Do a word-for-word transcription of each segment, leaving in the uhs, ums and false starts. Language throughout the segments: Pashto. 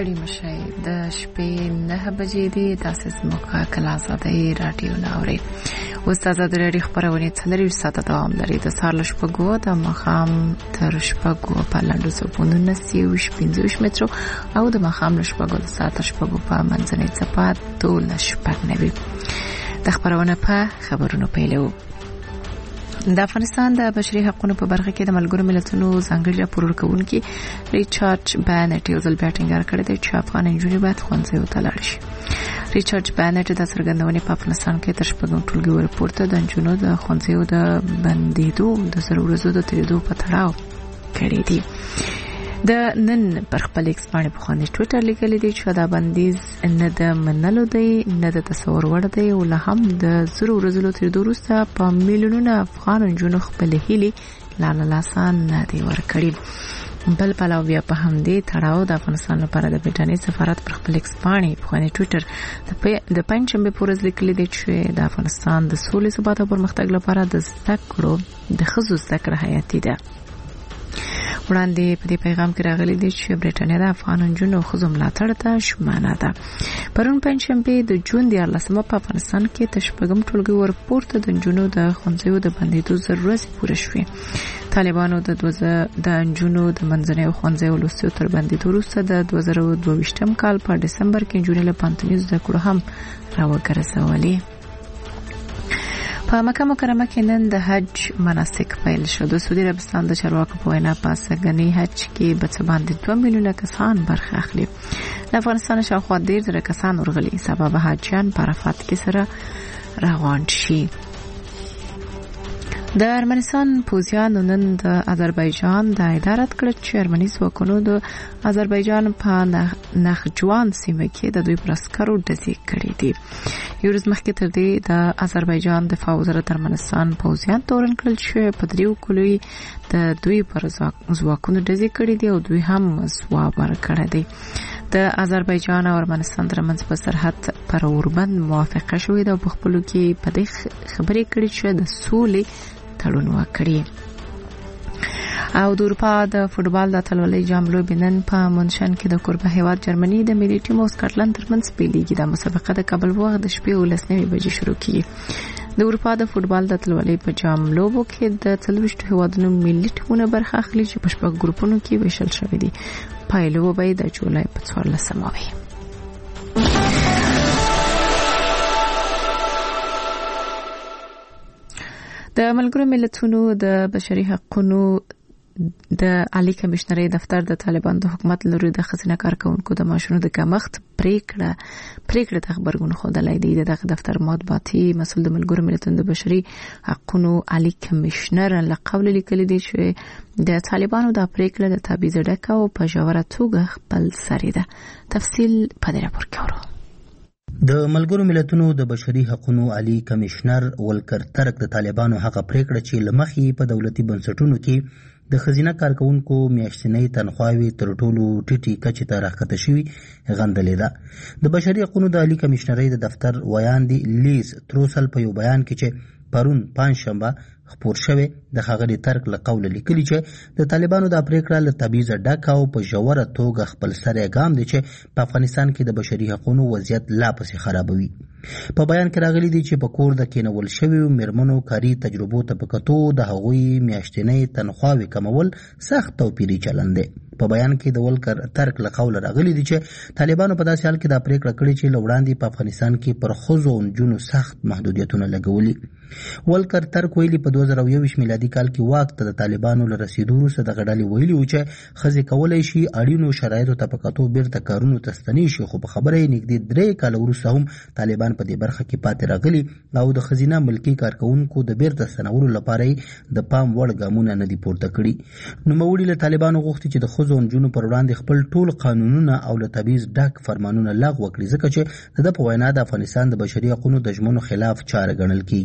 ستړي مشئ د شپې نه بجې دي تاسو زموږ کله آزادۍ رادیو ناوري استاد د لري خبرونه څلوري ساعته دوام لري د سهار له شپږو د مخام تر شپږو په لاندې سپوندونه سیوش پنځوش مترو او د مخام له شپږو د ساعت شپږو په منځنۍ صفات ټول شپږ نوي د خبرونه په خبرونو پیلو. د افغانستان د بشري حقوقو په برخه کې د ملګرو ملتونو ځانګړي راپور ورکونکي ریچارډ بانټ یو ځل بیا ټینګار کړی دی چې افغان نجونې باید ښوونځیو ته لاړ شي. ریچارډ بانټ د څرګندونې په افغانستان کې تر شپږم ټولګي ورپورته د نجونو د ښوونځیو د بندیدو د سر ورځو د تیریدو په تړاو کړی دی. د نن پر خپل ایکس باندې په خوانې ټویټر لیکلی دی چې دا بندیز نه د منلو دی نه د تصور وړ دی او له هم د زر ورځو تیریدو وروسته په میلیونونو افغان نجونو خپل هیلې لاله لاسان نه دی ورکړي. بل پلاو بیا په همدې تړاو د افغانستان لپاره د برټانیې سفارت پر خپل ایکس باندې په خوانې ټویټر د پنځمبه پورز لیکلی دی چې د افغانستان د سولې ثبات او پرمختګ لپاره د زده کړو د ښځو زده کړه حیاتي ده. وړاندې په دې پیغام کې راغلي دي چې برټانیه د افغان نجونو ښځو ملاتړ ته ژمنه ده. پرون پنځشنبه د جون دیارلسمه په افغانستان کې د شپږم ټولګي ورپورته د نجونو د ښوونځیو د بندیدو ضرورت پوره شوې. طالبانو د دوزه د نجونو د منځنۍ ښوونځیو لوستو تر بندیدو وروسته د دوه زره دوه ویشتم کال په دسمبر کې نجونې له پانتونیز زده کړو هم راوګرځولې. په مکه مکرمه کې نن د حج مناسک پیل شو. د سعودي عربستان د چارواکو په وینا په سګنی حج کې به څه باندې دوه میلیونه کسان برخه اخلي. د افغانستان شاوخوا ډیر زره کسان ورغلي سبب حاجیان په عرفات کې سره روان شي. د ارمنستان پوځیان نن د آذربایجان د ادارت کړ چې ارمني ځواکونو د آذربایجان په نخجوان سیمه کې د دوی پر عسکرو ډزې کړې دي. یو ورځ مخکې تر دې د آذربایجان دفاع وزارت ارمنستان پوځیان تورن کړل چې په دریو کلوي د دوی پر ځواکونو ډزې کړې دي او دوی هم ځواب ورکړی دی. د آذربایجان او ارمنستان ترمنځ په سرحد پر اوربند موافقه شوې ده او په خپلو کې په دې خبرې کړې چې د سولې تړون وکړي. او د اروپا د فوټبال د اتلولۍ جام لوبې نن په مونشن کې د کوربه هیواد جرمني د ملي ټیم او سکاټلند ترمنځ پیلېږي. د مسابقه د کابل وخت د شپې ولس نوي بجې شروع کیږي. د اروپا د فوټبال د اتلولۍ په جام لوبو کې د څلوېښتو هیوادونو ملي ټیمونه برخه اخلي چې په شپږ ګروپونو کې ویشل شوي دي. پایلو به د جولای په څوارلسمه وي. د ملګرو ملتونو د بشري حقوقو د عالی کمشنرۍ دفتر د طالبان د حکومت لوري د خزینه کارکونکو د معاشونو د کمښت پریکړه پریکړه د خبرګون خودلای دی. دغه دفتر مطبوعاتي مسول د ملګرو ملتونو د بشري حقوقو عالی کمشنر له قول لیکلي دی چې د طالبانو د پریکړه د تبعیض ډکه او په ژوره توګه خپل سری ده. تفصیل په دې راپور کې ورو. د ملګرو ملتونو د بشري حقوقو عالی کمشنر ولکر ترک د طالبانو هغه پریکړه چې لمخې په دولتي بنسټونو کې د خزینه کارکونکو میاشتنۍ تنخواوي تر ټولو ټیټي کچې ته راښکته شوي غندلې ده. د بشري حقوقو د عالی کمشنرۍ د دفتر ویاندې لیز تروسل په یو بیان کې چې پرون پنځشنبه خپور شوی د ښاغلي ترک له قوله لیکلي چې د طالبانو د پریکړه له تبعیض ډکه او په ژوره توګه خپل سری ګام دی چې په افغانستان کې د بشري حقوقو وضعیت لا پسې خرابوي. په بیان کې راغلي دي چې په کور د کېنول شویو میرمنو کاري تجربو ته په کتو د هغوی میاشتنۍ تنخواوې کمول سخت توپیري چلند دی. په بیان کې د ولکر ترک له قوله راغلي دي چې طالبانو په داسې حال کې دا پریکړه کړې چې له وړاندې په افغانستان کې پر ښځو او نجونو سخت محدودیتونه لګولي. ولکر ترک ویلي په دوه زره یوویشت میلادي کال کې واک ته د طالبانو له رسیدو وروسته دغه ډلې ویلي وو چې ښځې کولی شي اړینو شرایطو ته په کتو بیرته کارونو ته ستنې شي، خو په خبره یې نږدې درې کاله وروسته هم طالبان په دې برخه کې پاتې راغلي او د ښځینه ملکي کارکوونکو د بیرته ستنولو لپاره د پام وړ ګامونه نه دي پورته کړي. نوموړي له طالبانو غوښتي چې د ښځو او نجونو پر وړاندې خپل ټول قانونونه او له تبعیض ډک فرمانونه لغوه کړي، ځکه چې د ده په وینا د افغانستان د بشري حقوقو د ژمنو خلاف چاره ګڼل کیږي.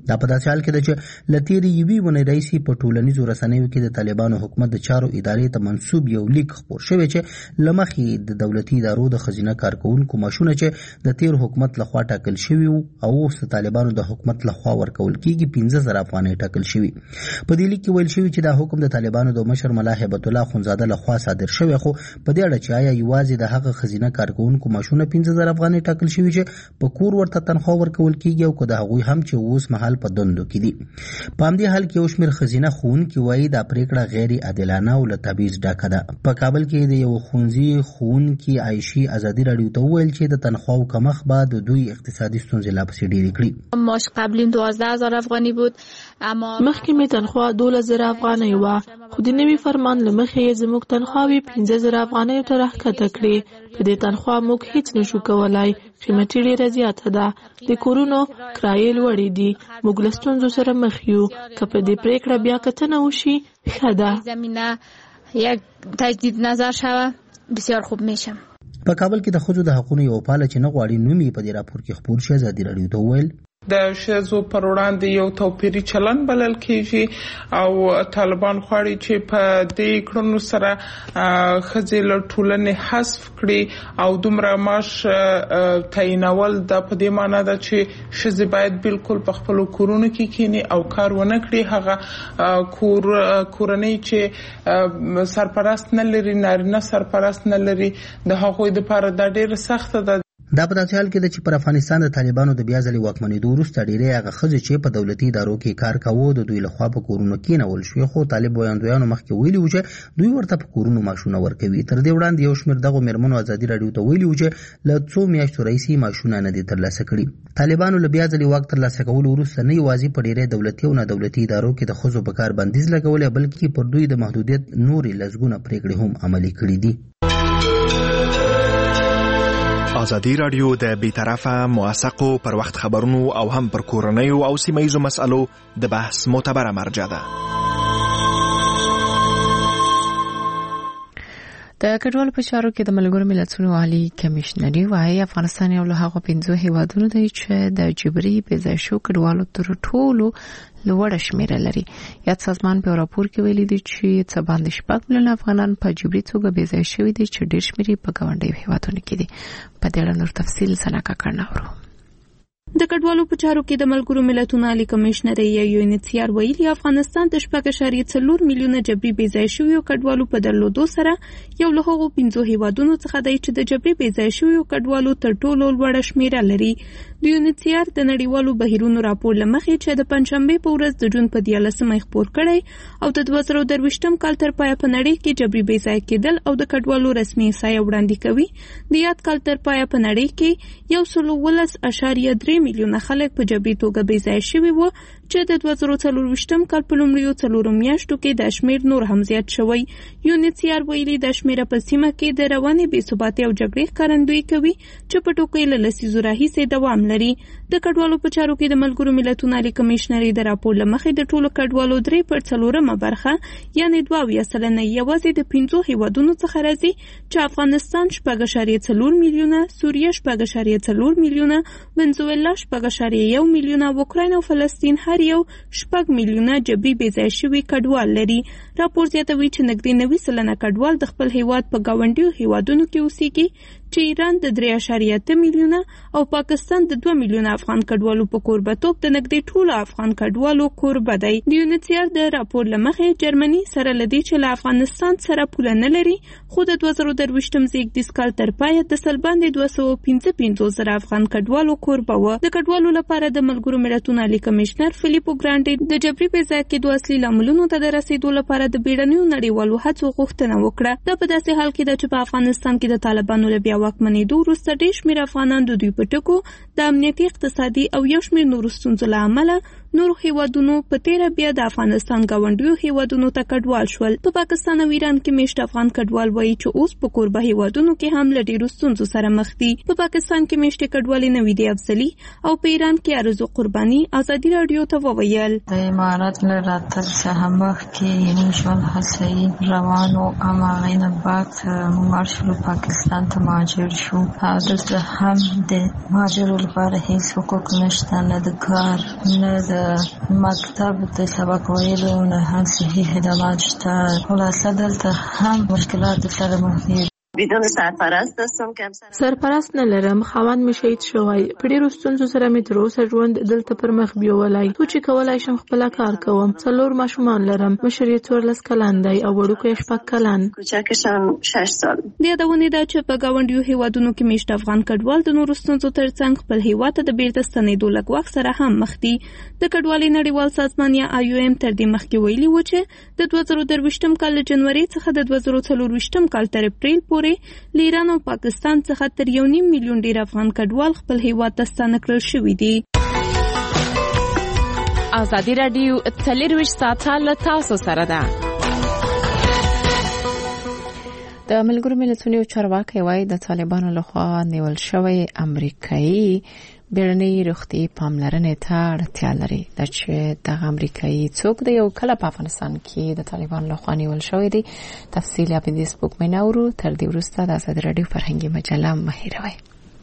دا په داسې حال کې ده چې له تېرې یوې ونې راهیسې په ټولنیزو رسنیو کې د طالبانو حکومت د چارو ادارې ته منسوب یو لیک خپور شوی چې له مخې د دولتي ادارو د خزینه کارکوونکو معاشونه چې د تېر حکومت لخوا ټاکل شوي وو او اوس د طالبانو د حکومت لخوا ورکول کېږي پنځه زره افغانۍ ټاکل شوي. په دې لیک کې ویل شوي چې دا حکم د طالبانو د مشر ملا هیبت الله خونزاده لخوا صادر شوی، خو په دې اړه چې آیا یوازې د هغه خزینه کارکوونکو معاشونه پنځه زره افغانۍ ټاکل شوي چې په کور ورته تنخوا ورکول کېږي او که د هغوی هم چې اوس مهال په دندو کې دي. په همدې حال کې یو شمېر خزینه ښوونکي وایي دا پرېکړه غیر عادلانه او له تبعیض ډکه ده. په کابل کې د یو ښوونځي ښوونکي عایشې ازادي راډیو ته وویل چې د تنخواو کمښت به د دوی اقتصادي ستونزې لا پسې ډېرې کړي. ماش قبلیم دوازده هزار افغانی بود اما مخکې مې تنخوا دولس زره افغانۍ وه، خو د نوي فرمان له مخې یې زموږ تنخواوې پنځه زره افغانیو ته راښکته کړې. په دې تنخوا موږ هیڅ نشو کولای، قیمتي ډېره زیاته ده، د کورونو کرایې لوړې دي، موږ له ستونزو سره مخ یو. که په دې پرېکړه بیا کتنه وشي ښه ده. زمینه یک تجدید نظر شوه بسیار خوب میشه. په کابل کې د ښځو د حقونو یو پاله چې نه غواړي نوم یې په دې راپور کې خپور شي ازادي راډیو ته وویل د ښځو پر وړاندې یو توپیري چلن بلل کېږي او طالبان غواړي چې په دې کړنو سره ښځې له ټولنې حذف کړي او دومره معاش تعینول د په دې معنی ده چې ښځې باید بالکل په خپلو کورونو کې کښېني او کار ونه کړي. هغه کور کورنۍ چې سرپرست نه لري، نارینه سرپرست نه لري، د هغوی دپاره دا ډېره سخته ده. دا په داسې حال کې ده چې پر افغانستان د طالبانو د بیا ځلې واکمنېدو وروسته ډېری هغه ښځې چې په دولتي ادارو کې کار کاوه د دوی لخوا په کورونو کېنول شوې، خو طالب وړاندویانو مخکې ویلي وو چې دوی ورته په کورونو معاشونه ورکوي. تر دې وړاندې یو شمېر دغو مېرمنو ازادي راډیو ته ویلي وو چې له څو میاشتو راهیسې معاشونه نه دي ترلاسه کړي. طالبانو له بیا ځلې واک ترلاسه کولو وروسته نه یوازې په ډېری دولتي او نادولتي ادارو کې د ښځو په کار بندیز لګولی، بلکې پر دوی د محدودیت نورې لسګونه پرېکړې هم عملي کړي دي. ازادي راډیو د بیطرفه موثقو پر وخت خبرونو او هم پر کورنیو او سیمه‌ییزو مسألو د بحث معتبره مرجع ده. د کډوالو په چارو کې د ملګرو ملتونو عالی کمیشنري وايي افغانستان یو له هغو پنځو هیوادونو دی چې د جبري بې ځای شو کډوالو تر ټولو لوړه شمیره لري. یاد سازمان په راپور کې ویلي دی چې څه باندې شپږ میلیونه افغانان په جبري توګه بې ځای شوي دي چې ډېر شمېر یې په ګاونډیو هیوادونو کې دي. په دې اړه نور تفصیل سره کاکړ نورو. د کډوالو په چارو کې د ملګرو ملتونو عالی کمیشنري یا یونیسیار ویلي افغانستان د شپږ اعشاریه څلور میلیونه جبري بې ځای شویو کډوالو په درلودو سره یو له هغو پنځو هیوادونو څخه دی چې د جبري بې ځای شویو کډوالو تر ټولو لوړه شمیره لري. د یونیسیار د نړیوالو بهیرونو راپور له مخې چې د پنجشنبې په ورځ د جون په دیارلسمه خپور کړی او د دوه زره درویشتم کال تر پایه په نړۍ کې جبري بې ځای کېدل او د کډوالو رسمي احصایه وړاندې کوي. د یاد کال تر پایه په نړۍ کې یو سل اوولس اعشاریه درې میلیونه خلک په جبري توګه بې ځای شوي وو چې د دوه زره څلرویشتم کال په لومړیو څلورو میاشتو کې دا شمېر نور هم زیات شوی. یونیسیار ویلي دا شمېره په سیمه کې د روانې بې ثباتۍ او جګړې ښکارندویي کوي چې په ټوکو له لسیزو راهیسې دوام لري. د کډوالو په چارو کې د ملګرو ملتونو عالی کمیشنري د راپور له مخې د ټولو کډوالو درې پر څلورمه برخه یعنې دوه اویا سلنه یوازې د پنځو هیوادونو څخه راځي چې افغانستان شپږ اعشاریه څلور میلیونه، سوریه شپږ اعشاریه څلور میلیونه، ونزویلا شپږ اعشاریه یو میلیونه او اوکراین او فلسطین هر یو شپږ میلیونه جبري بې ځای شوي کډوال لري. راپور زیاتوي چې نږدې نوي سلنه کډوال د خپل هیواد په ګاونډیو هیوادونو کې اوسېږي چې ایران د درې اعشاریه اته میلیونه او پاکستان د دوه میلیونه افغان کډوالو په کوربتوب د نږدې ټولو افغان کډوالو کوربه دی. د یونیسیار د راپور له مخې جرمني سره له دې چې له افغانستان سره پوله نه لري خو د دوه زره درویشتم زېږدیز کال تر پایه د سل باندې دوه سوه پنځه پنځوس زره افغان کډوالو کوربه وه. د کډوالو لپاره د ملګرو ملتونو عالی کمیشنر فلیپو ګرانډي د جبري بې ځای کېدو اصلي لاملونو ته د رسېدو لپاره د بیړنیو نړیوالو هڅو غوښتنه وکړه. دا په داسې حال کې ده چې په افغانستان کې د طالبانو له بیا واکمنېدو وروسته ډېر شمېر افغانان د دوی په ټکو د امنیتي، اقتصادي او یو شمېر نورو ستونزو له امله نورو هیوادونو په تیره بیا د افغانستان ګاونډیو هیوادونو ته کډوال شول. په پاکستان او ایران کې میشت افغان کډوال وایي چې اوس په کوربه هیوادونو کې هم له ډېرو ستونزو سره مخ دي. په پاکستان کې میشت کډوالې نویدې افضلي او په ایران کې ارزو قرباني ازادي راډیو ته وویل د امارات له راتګ څخه مخکې موږ ژوند هڅوي روانو اما غینه بعد موږ شروع پاکستان ته مهاجر شو. دلته هم د مهاجرو لپاره هیڅ حقوق نشته، نه د کار نه د مکتب د سبق ویلو نه هم صحي خدمات شته. خلاصه دلته هم مشکلات سره مخ دي. بدون سرپرست هستم که سرپرست نه لرم، خاوند می شهید شوی. په ډیرو ستونزو سره می تر اوسه ژوند دلته پر مخ بیولای. تو چې کولای شم خپل کار کوم. څلور ماشومان لرم، مشر یې څوارلس کلن دی او وړوکی شپږ کلن. کوچکشم شش سال. د یادونې ده چې په ګاونډیو هیوادونو کې میشت افغان کډوال د نورو ستونزو ترڅنګ خپل هیواد ته د بیرته ستنېدو لږ وخت سره هم مخ دي. د کډوالۍ نړیوال سازمان یا آی او ایم تر دې مخکې ویلي و چې د دوه زره درویشتم کال له جنوري څخه د دوه زره څلورویشتم کال تر اپریل پورې له ایران او پاکستان څخه تر یو نیم میلیون ډیر افغان کډوال خپل هیواد ته ستانه کړل شوي دي. ازادي راډیو څلورویشت ساعته له تاسو سره ده. د ملګرو ملتونو چارواکي وايي د طالبانو لخوا نیول شوی امریکایي بیړنۍ روغتي پاملرنې ته اړتیا لري. دا چې د امریکایي څوک د یو کله په افغانستان کې د طالبانو لخوا نیول شوی دی. تفصیل یا په دې سپوږمۍ نورو تر دې وروسته د ازادي راډیو فرهنګي مجله مهیروي.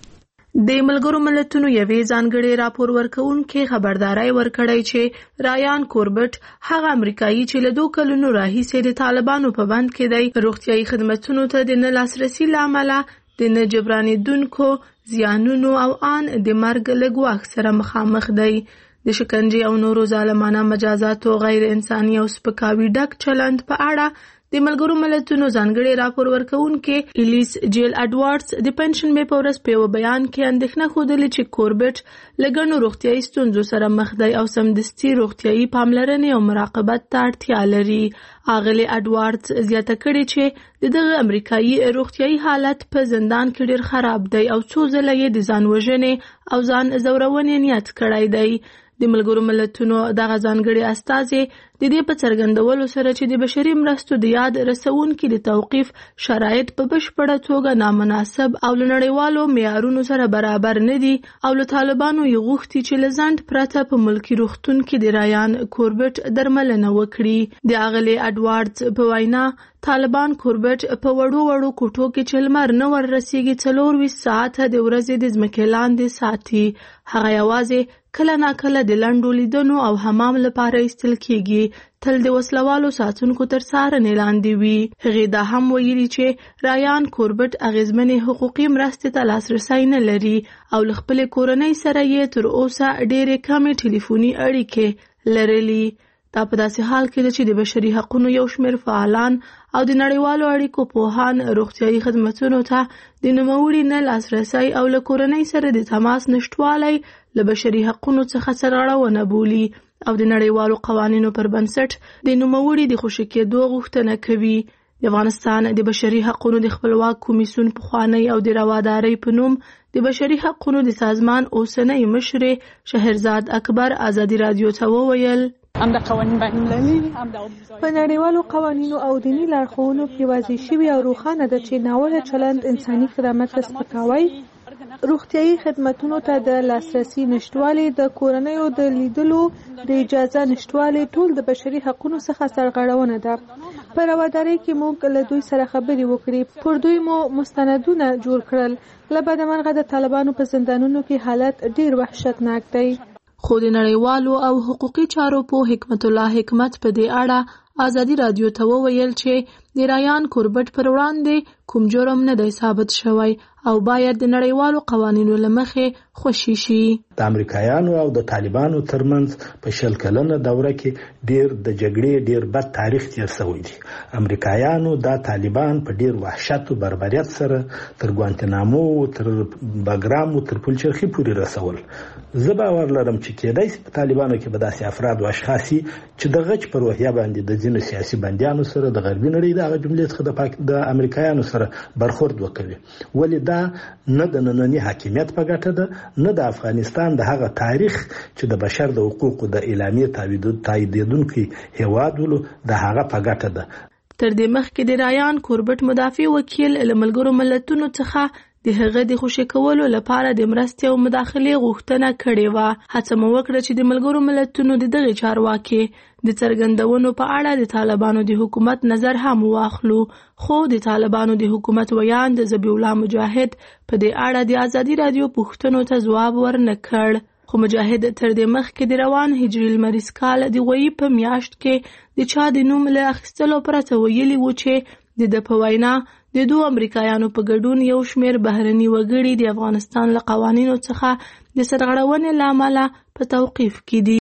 د ملګرو ملتونو یوې ځانګړي راپور ورکوونکي خبرداري ورکړی چې رایان کوربټ هغه امریکایي چې له دوه کلونو راهیسې د طالبانو په بند کې دی روغتيایي خدماتو ته د نه لاسرسي لامل د نه جبرانېدونکو زیانونو او ان د مرګ له ګواښ سره مخامخ دی. د شکنجې او نورو ظالمانه مجازاتو غیر انساني او سپکاوي ډک چلند په اړه د ملګرو ملتونو ځانګړي راپور ورکوونکې الیس جیل اډوارډز د پنشن مې په ورځ په یو بیان کې اندېښنه ښودلې چې کوربټ له ګڼو روغتیایي ستونزو سره مخ دی او سمدستي روغتیایي پاملرنې او مراقبت ته اړتیا لري. اغلی اډوارډز زیاته کړې چې د دغه امریکایي روغتیایي حالت په زندان کې ډېر خراب دی او څو ځله یې د ځان وژنې او ځان ځورونې نیت کړی دی. د ملګرو ملتونو دغه ځانګړي استازي د دې په څرګندولو سره چې د بشري مرستو د یاد رسونکو د توقيف شرایط په بشپړه توګه نامناسب او لنړیوالو معیارونو سره برابر نه دي او له طالبانو یې غوښتي چې لزند پرته په ملکی روغتون کې د رایان کوربټ درملنه وکړي. د اغلی اډوارډز په وینا طالبان کوربټ په وړو وړو کوټو کې چې لمر نه ور رسیږي څلور ویشت ساعته د ورځې د ځمکې لاندې ساتي. هغه یوازې کله ناکله د لنډو لیدنو او حمام لپاره ایستل کیږي. تل د وسلوالو ساتونکو تر څارنې لاندې وي. هغې دا هم ویلي چې رایان کوربټ اغیزمنې حقوقي مرستې ته لاسرسی نه لري او له خپلې کورنۍ سره یې تر اوسه ډېرې کمې ټلیفوني اړیکې لرلي. دا په داسې حال کې ده چې د بشري حقوقو یو شمېر فعالان او د نړیوالو اړیکو پوهان روغتیایي خدماتو ته د نوموړي نه لاسرسی او له کورنۍ سره د تماس نشټوالی له بشري حقوقو څخه سرغړونه بولي او د نړیوالو قوانینو پر بنسټ د نوموړي د خوشي کېدو غوښتنه کوي. د افغانستان د بشري حقوقو د خپلواک کمیسیون پخوانی او د روادارۍ په نوم د بشري حقوقو د سازمان اوسنۍ مشر شهرزاد اکبر ازادي رادیو ته وویل هم د قوانین بین‌المللي هم د په نړیوالو قوانینو او دیني لارښوونو کې واضح شوي او روښانه ده چې ناوړه چلند انساني خدمات سپکاوی، روغتیایي خدماتو ته د لاسرسي نشټوالي، د کورنیو د لیدلو د اجازه نشټوالي ټول د بشري حقوقو څخه سرغړونه ده. په روادارۍ کې موږ له دوی سره خبرې وکړې، پر دوی مو مستندونه جوړ کړل. له بده مرغه د طالبانو په زندانونو کې حالت ډیر وحشتناک دی. خو د نړیوالو او حقوقي چارو په حکمت الله حکمت په دې اړه ازادي رادیو ته وویل چې د رایان کوربټ پر وړاندې کوم جرم نه دی ثابت شوی او باید د نړیوالو قوانینو له مخې خوشي شي. د امریکایانو او د طالبانو ترمنځ په شل کلنه دوره کې ډیر د جګړې ډیر بد تاریخ تیر شوی دی. امریکایانو د طالبان په ډیر وحشت او بربریت سره تر ګوانتنامو تر باګرام تر پلچرخي پورې رسول. زه باور لرم چې کېدای شي په طالبانو کې به داسې افراد او اشخاص چې د غچ پر وحیا باندې د ځینو سیاسي بندیانو سره د غربي نړۍ د هغه جملې څخه د پاک د امریکایانو سره برخورد وکوي. ولې دا نه د ننني حاکمیت په ګټه ده نه د افغانستان د هغه تاریخ چې د بشر د حقوقو د اعلامیې تاییدونکي هیوادولو د هغه په ګټه ده. تر دې مخکې د رایان کوربټ مدافع وکیل له ملګرو ملتونو څخه د هغه د خوشي کولو لپاره د مرستې او مداخلې غوښتنه کړې وه. هڅه مو وکړه چې د ملګرو ملتونو د دغې چارواکي د څرګندونو په اړه د طالبانو د حکومت نظر هم واخلو، خو د طالبانو د حکومت ویاند ذبیح الله مجاهد په دې اړه د ازادي رادیو پوښتنو ته ځواب ورنه کړ. خو مجاهد تر دې مخکې د روان هجري لمریز کال د غویي په میاشت کې د چا د نوم له اخیستلو پرته ویلي و چې د ده په وینا د دوو امریکایانو په ګډون یو شمېر بهرني وګړي د افغانستان له قوانینو څخه د سرغړونې له امله په توقیف کې دي.